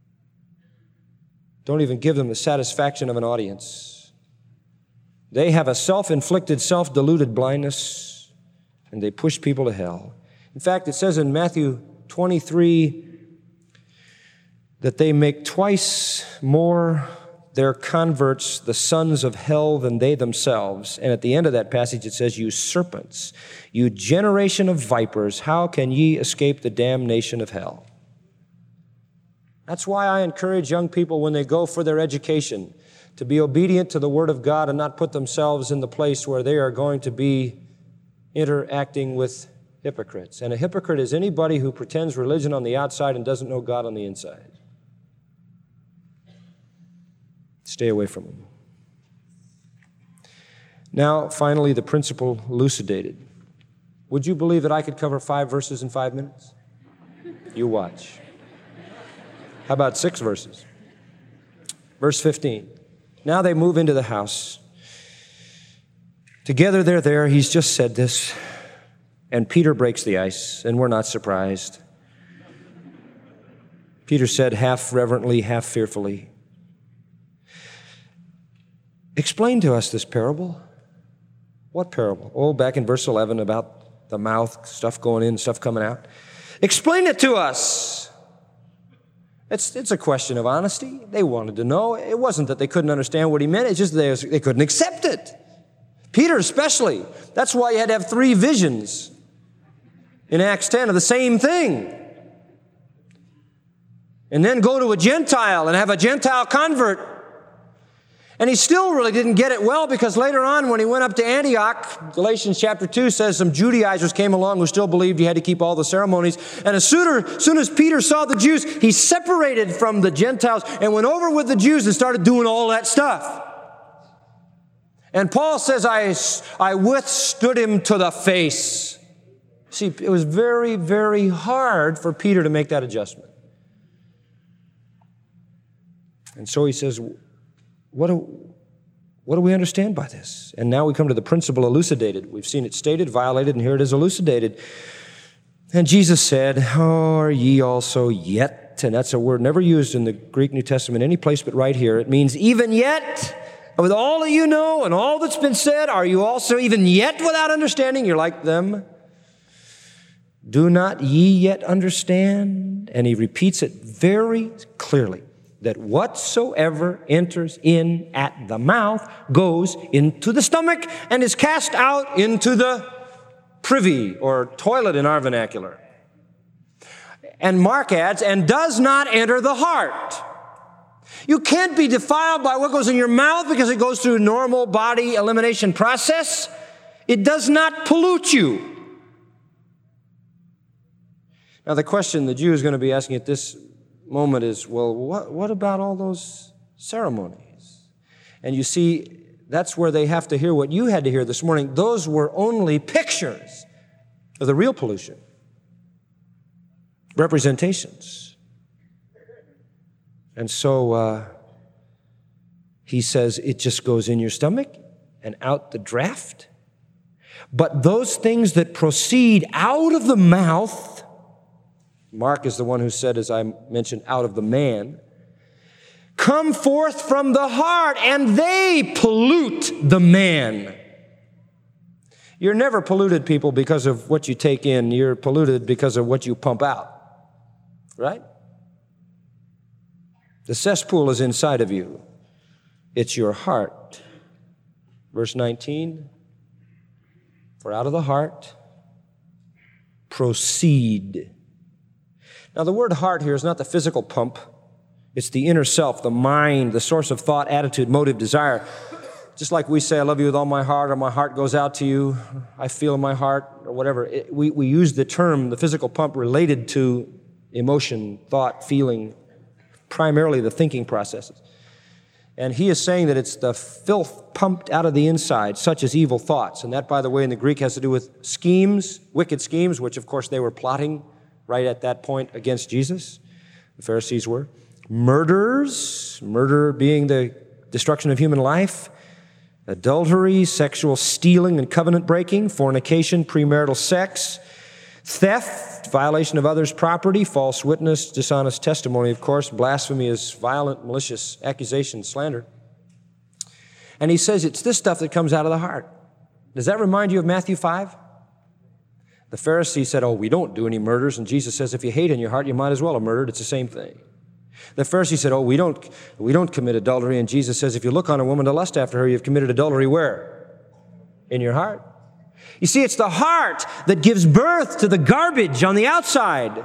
S2: Don't even give them the satisfaction of an audience. They have a self-inflicted, self-deluded blindness, and they push people to hell. In fact, it says in Matthew twenty-three that they make twice more their converts the sons of hell than they themselves. And at the end of that passage it says, you serpents, you generation of vipers, how can ye escape the damnation of hell? That's why I encourage young people when they go for their education to be obedient to the Word of God and not put themselves in the place where they are going to be interacting with hypocrites. And a hypocrite is anybody who pretends religion on the outside and doesn't know God on the inside. Stay away from them. Now, finally, the principle elucidated. Would you believe that I could cover five verses in five minutes? You watch. How about six verses? Verse fifteen. Now they move into the house. Together they're there. He's just said this. And Peter breaks the ice, and we're not surprised. Peter said half reverently, half fearfully, explain to us this parable. What parable? Oh, back in verse eleven about the mouth, stuff going in, stuff coming out. Explain it to us. It's, it's a question of honesty. They wanted to know. It wasn't that they couldn't understand what he meant. It's just they, they couldn't accept it. Peter especially. That's why you had to have three visions in Acts ten of the same thing. And then go to a Gentile and have a Gentile convert. And he still really didn't get it well because later on when he went up to Antioch, Galatians chapter two says some Judaizers came along who still believed you had to keep all the ceremonies. And as soon as, soon as Peter saw the Jews, he separated from the Gentiles and went over with the Jews and started doing all that stuff. And Paul says, I, I withstood him to the face. See, it was very, very hard for Peter to make that adjustment. And so he says, What do, What do we understand by this? And now we come to the principle elucidated. We've seen it stated, violated, and here it is elucidated. And Jesus said, "Oh, are ye also yet?" And that's a word never used in the Greek New Testament any place but right here. It means even yet. With all that you know and all that's been said, are you also even yet without understanding? You're like them. Do not ye yet understand? And he repeats it very clearly, that whatsoever enters in at the mouth goes into the stomach and is cast out into the privy or toilet in our vernacular. And Mark adds, and does not enter the heart. You can't be defiled by what goes in your mouth because it goes through a normal body elimination process. It does not pollute you. Now, the question the Jew is going to be asking at this moment is, well, what, what about all those ceremonies? And you see, that's where they have to hear what you had to hear this morning. Those were only pictures of the real pollution. Representations. And so uh, he says it just goes in your stomach and out the draft. But those things that proceed out of the mouth, Mark is the one who said, as I mentioned, out of the man, come forth from the heart, and they pollute the man. You're never polluted, people, because of what you take in. You're polluted because of what you pump out. Right? The cesspool is inside of you. It's your heart. Verse nineteen, for out of the heart proceed. Now, the word heart here is not the physical pump. It's the inner self, the mind, the source of thought, attitude, motive, desire. Just like we say, I love you with all my heart, or my heart goes out to you, I feel in my heart, or whatever. It, we, we use the term, the physical pump, related to emotion, thought, feeling, primarily the thinking processes. And he is saying that it's the filth pumped out of the inside, such as evil thoughts. And that, by the way, in the Greek has to do with schemes, wicked schemes, which, of course, they were plotting right at that point against Jesus. The Pharisees were. Murders, murder being the destruction of human life. Adultery, sexual stealing and covenant breaking. Fornication, premarital sex. Theft, violation of others' property, false witness, dishonest testimony, of course. Blasphemy is violent, malicious accusation, slander. And he says it's this stuff that comes out of the heart. Does that remind you of Matthew five? The Pharisees said, oh, we don't do any murders. And Jesus says, if you hate in your heart, you might as well have murdered. It's the same thing. The Pharisees said, oh, we don't, we don't commit adultery. And Jesus says, if you look on a woman to lust after her, you've committed adultery where? In your heart. You see, it's the heart that gives birth to the garbage on the outside.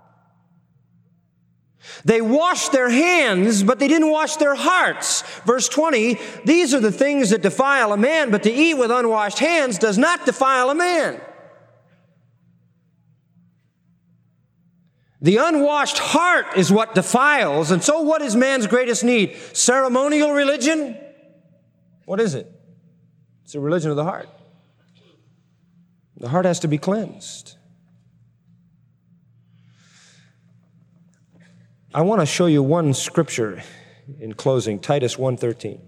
S2: They washed their hands, but they didn't wash their hearts. Verse twenty, these are the things that defile a man, but to eat with unwashed hands does not defile a man. The unwashed heart is what defiles. And so what is man's greatest need? Ceremonial religion? What is it? It's a religion of the heart. The heart has to be cleansed. I want to show you one scripture in closing, Titus one thirteen.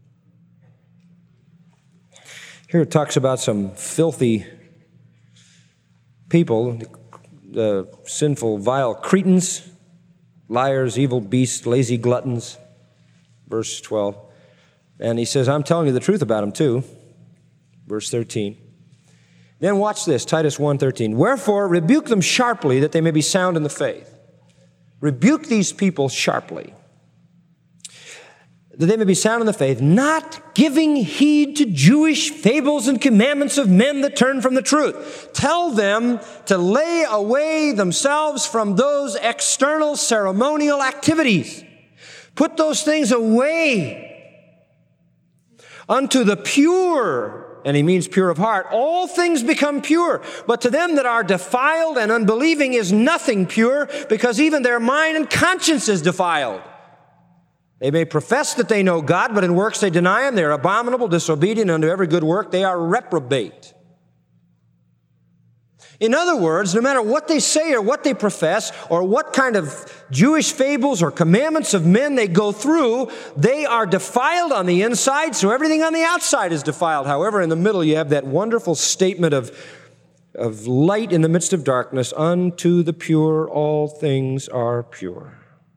S2: Here it talks about some filthy people, the sinful, vile Cretans, liars, evil beasts, lazy gluttons. Verse twelve. And he says, I'm telling you the truth about them too. Verse thirteen. Then watch this, Titus one thirteen. Wherefore, rebuke them sharply, that they may be sound in the faith. Rebuke these people sharply, that they may be sound in the faith, not giving heed to Jewish fables and commandments of men that turn from the truth. Tell them to lay away themselves from those external ceremonial activities. Put those things away unto the pure. And he means pure of heart. All things become pure. But to them that are defiled and unbelieving is nothing pure, because even their mind and conscience is defiled. They may profess that they know God, but in works they deny Him. They are abominable, disobedient unto every good work. They are reprobate. In other words, no matter what they say or what they profess or what kind of Jewish fables or commandments of men they go through, they are defiled on the inside, so everything on the outside is defiled. However, in the middle you have that wonderful statement of, of light in the midst of darkness. Unto the pure all things are pure.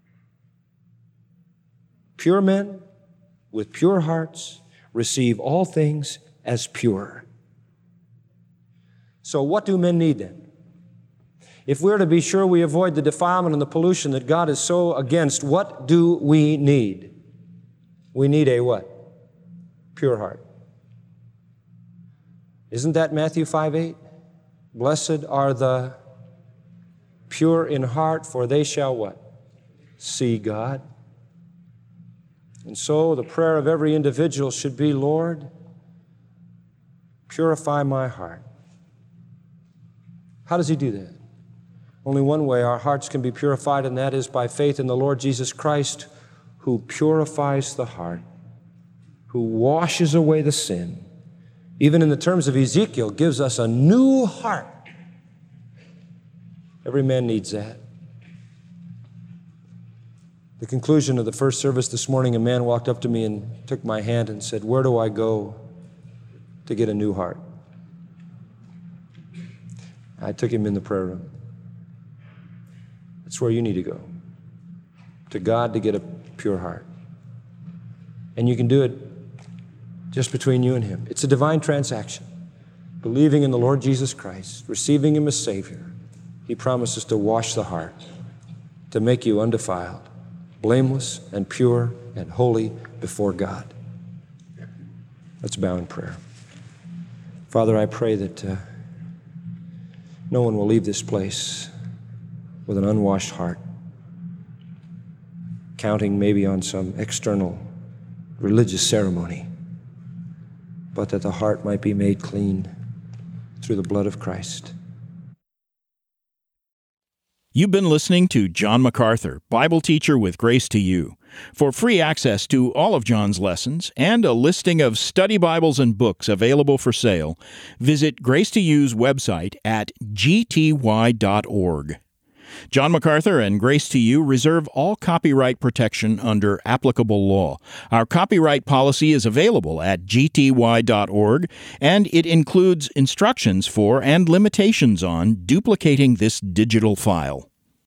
S2: Pure men with pure hearts receive all things as pure. So what do men need then? If we're to be sure we avoid the defilement and the pollution that God is so against, what do we need? We need a what? Pure heart. Isn't that Matthew five eight? Blessed are the pure in heart, for they shall what? See God. And so the prayer of every individual should be, Lord, purify my heart. How does he do that? Only one way our hearts can be purified, and that is by faith in the Lord Jesus Christ, who purifies the heart, who washes away the sin. Even in the terms of Ezekiel, gives us a new heart. Every man needs that. The conclusion of the first service this morning, a man walked up to me and took my hand and said, "Where do I go to get a new heart?" I took him in the prayer room. That's where you need to go, to God to get a pure heart. And you can do it just between you and Him. It's a divine transaction. Believing in the Lord Jesus Christ, receiving Him as Savior, He promises to wash the heart, to make you undefiled, blameless and pure and holy before God. Let's bow in prayer. Father, I pray that uh, no one will leave this place with an unwashed heart, counting maybe on some external religious ceremony, but that the heart might be made clean through the blood of Christ.
S1: You've been listening to John MacArthur, Bible teacher with Grace to You. For free access to all of John's lessons and a listing of study Bibles and books available for sale, visit Grace to You's website at g t y dot org. John MacArthur and Grace to You reserve all copyright protection under applicable law. Our copyright policy is available at g t y dot org, and it includes instructions for and limitations on duplicating this digital file.